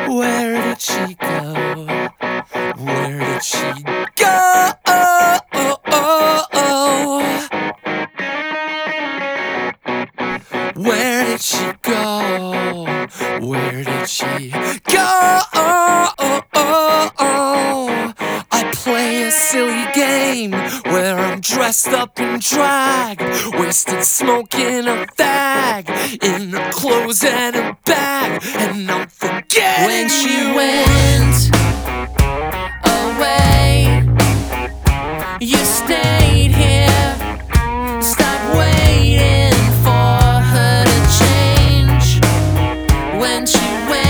Where did she go? Where did she go? Where did she go? Where did she go? I play a silly game where I'm dressed up in drag, wasted smoking a fag in her clothes and her bag, and I'm forgetting when she went away. You stayed here, stop waiting for her to change. When she went